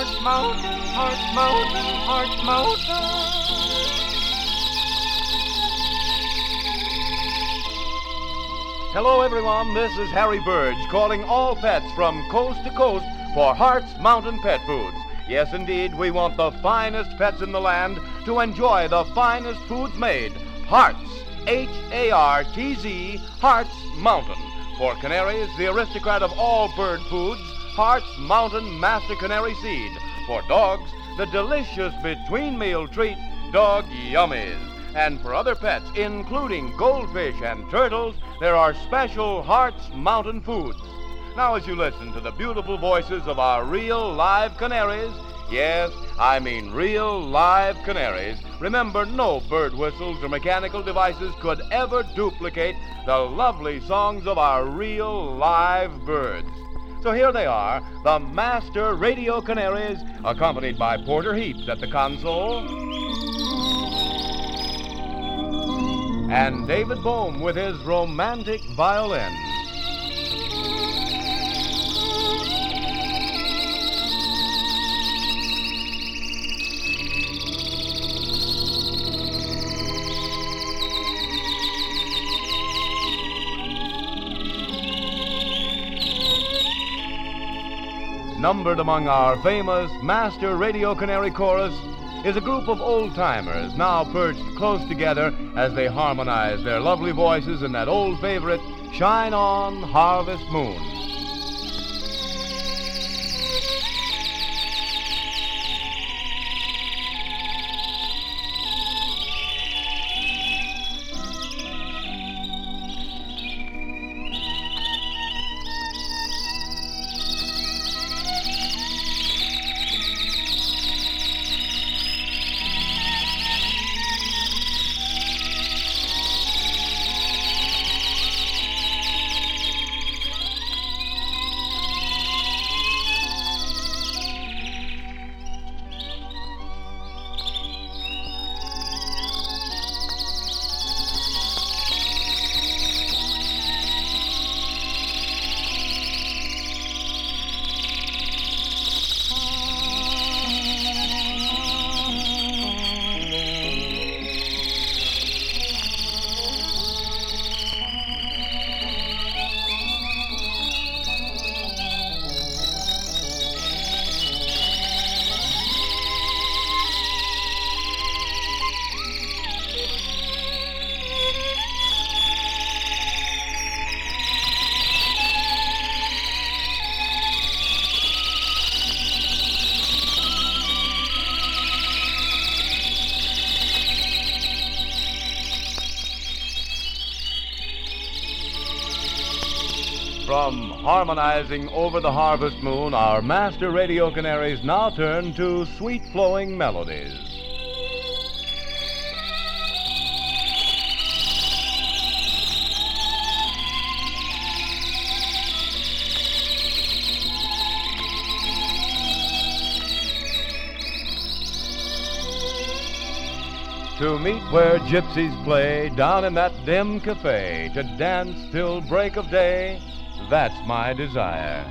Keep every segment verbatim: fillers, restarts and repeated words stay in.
Heart Mountain, Heart Mountain, Heart Mountain. Hello, everyone. This is Harry Burge calling all pets from coast to coast for Hart's Mountain Pet Foods. Yes, indeed, we want the finest pets in the land to enjoy the finest foods made. Hart's, H A R T Z, Hart's Mountain. For canaries, the aristocrat of all bird foods, Hart's Mountain Master Canary Seed. For dogs, the delicious between-meal treat, Dog Yummies. And for other pets, including goldfish and turtles, there are special Hart's Mountain Foods. Now, as you listen to the beautiful voices of our real live canaries, yes, I mean real live canaries, remember no bird whistles or mechanical devices could ever duplicate the lovely songs of our real live birds. So here they are, the Master Radio Canaries, accompanied by Porter Heaps at the console, and David Bohm with his romantic violin. Numbered among our famous Master Radio Canary Chorus is a group of old-timers now perched close together as they harmonize their lovely voices in that old favorite, Shine On, Harvest Moon. From harmonizing over the harvest moon, our Master Radio Canaries now turn to sweet-flowing melodies. To meet where gypsies play down in that dim cafe, to dance till break of day, that's my desire.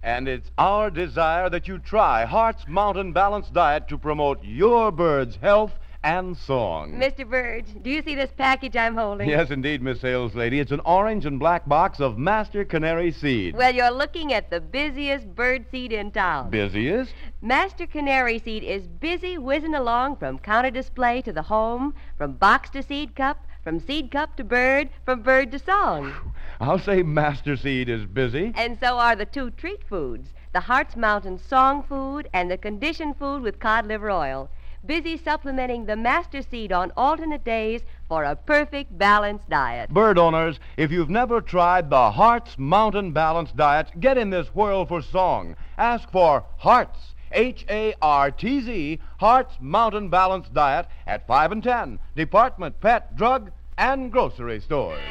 And it's our desire that you try Hart's Mountain Balanced Diet to promote your bird's health and song. Mister Burge, do you see this package I'm holding? Yes, indeed, Miss Sales Lady. It's an orange and black box of Master Canary Seed. Well, you're looking at the busiest bird seed in town. Busiest? Master Canary Seed is busy whizzing along from counter display to the home, from box to seed cup, from seed cup to bird, from bird to song. I'll say Master Seed is busy. And so are the two treat foods, the Hart's Mountain Song Food and the Conditioned Food with cod liver oil. Busy supplementing the Master Seed on alternate days for a perfect balanced diet. Bird owners, if you've never tried the Hart's Mountain Balanced Diet, get in this whirl for song. Ask for Hart's, H A R T Z, Hart's Mountain Balanced Diet at five and ten, department, pet, drug, and grocery stores.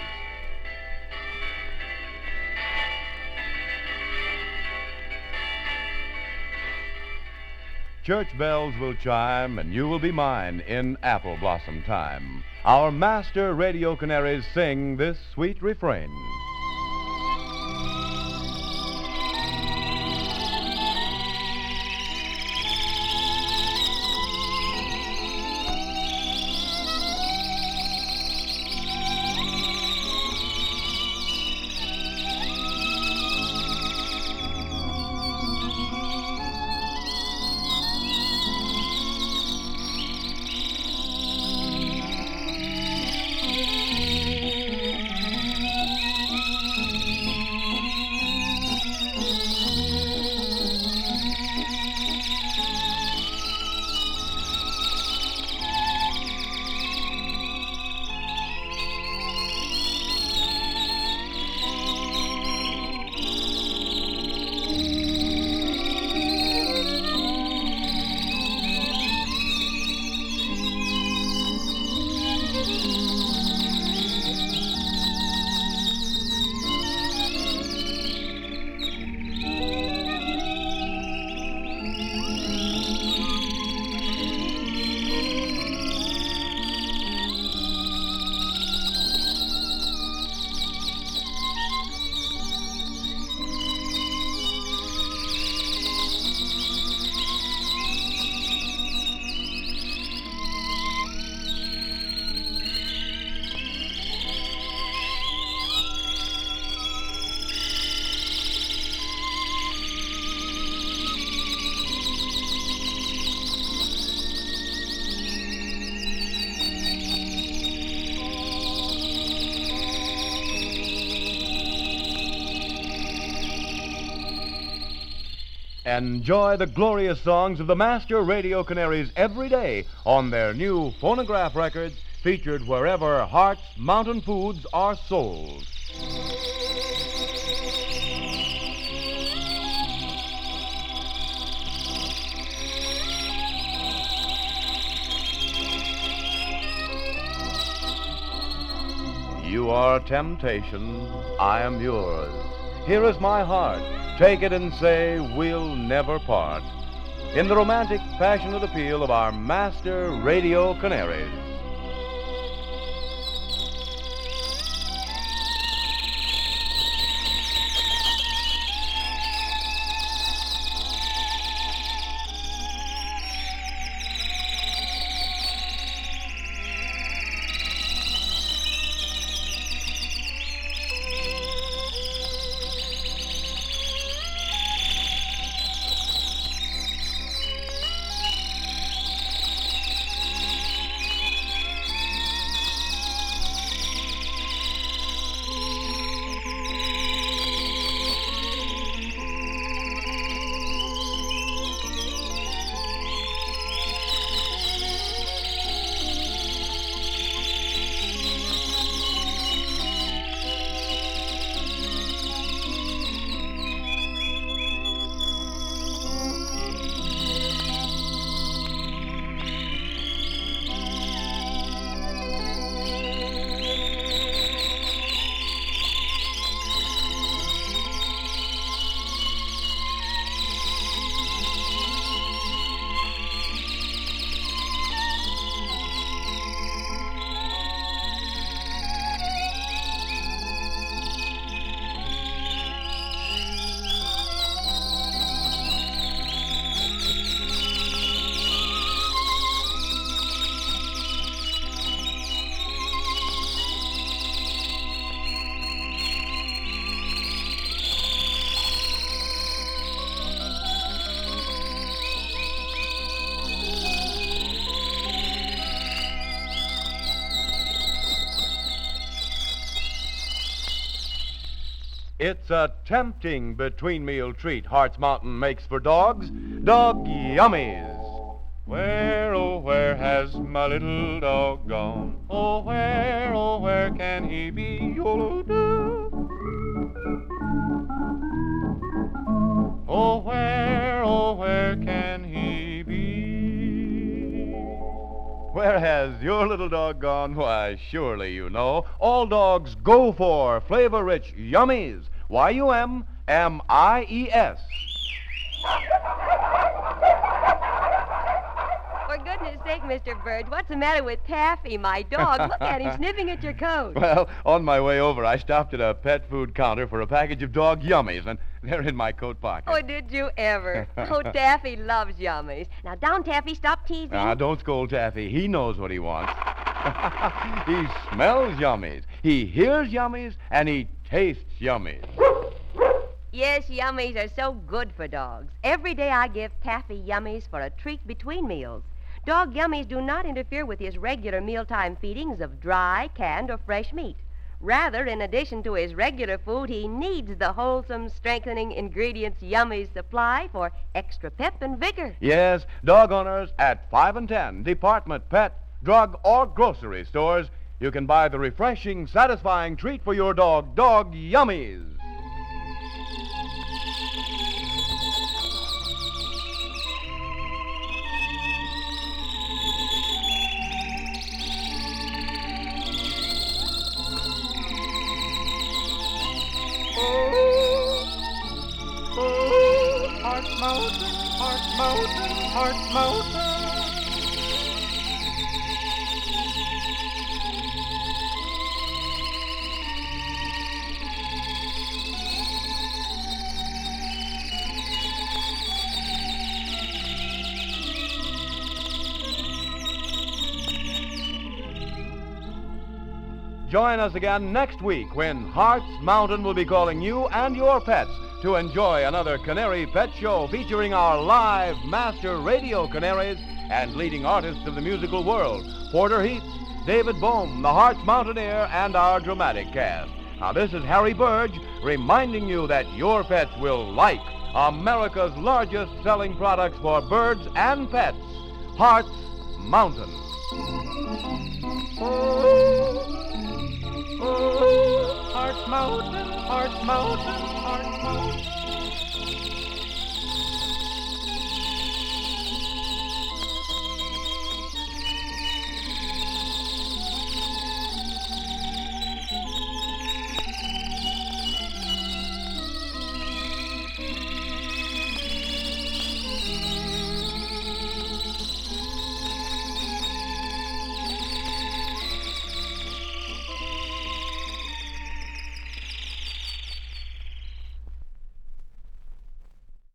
Church bells will chime, and you will be mine in apple blossom time. Our master radio canaries sing this sweet refrain. Enjoy the glorious songs of the Master Radio Canaries every day on their new phonograph records featured wherever Hart's Mountain Foods are sold. You are temptation, I am yours. Here is my heart. Take it and say, we'll never part. In the romantic, passionate appeal of our Master Radio Canaries. It's a tempting between-meal treat Hart's Mountain makes for dogs. Dog Yummies. Where, oh, where has my little dog gone? Oh, where, oh, where can he be? Yoo-doo. Oh, where, oh, where can he be? Where has your little dog gone? Why, surely you know. All dogs go for flavor-rich Yummies. Y U M M I E S. For goodness sake, Mister Burge, what's the matter with Taffy, my dog? Look at him sniffing at your coat. Well, on my way over, I stopped at a pet food counter for a package of dog Yummies, and they're in my coat pocket. Oh, did you ever? Oh, Taffy loves Yummies. Now, down, Taffy, stop teasing. Now, don't scold Taffy. He knows what he wants. He smells Yummies, he hears Yummies, and he tastes Yummies. Yes, Yummies are so good for dogs. Every day I give Taffy Yummies for a treat between meals. Dog Yummies do not interfere with his regular mealtime feedings of dry, canned, or fresh meat. Rather, in addition to his regular food, he needs the wholesome, strengthening ingredients Yummies supply for extra pep and vigor. Yes, dog owners at five and ten, department, pet, drug, or grocery stores, you can buy the refreshing, satisfying treat for your dog, Dog Yummies. Heart Mountain, Heart Mountain, Heart Mountain. Join us again next week when Hart's Mountain will be calling you and your pets to enjoy another Canary Pet Show featuring our live master radio canaries and leading artists of the musical world, Porter Heath, David Bohm, the Hart's Mountaineer, and our dramatic cast. Now, this is Harry Burge reminding you that your pets will like America's largest selling products for birds and pets, Hart's Mountain. Oh, Heart Mountain, Heart Mountain, Heart Mountain.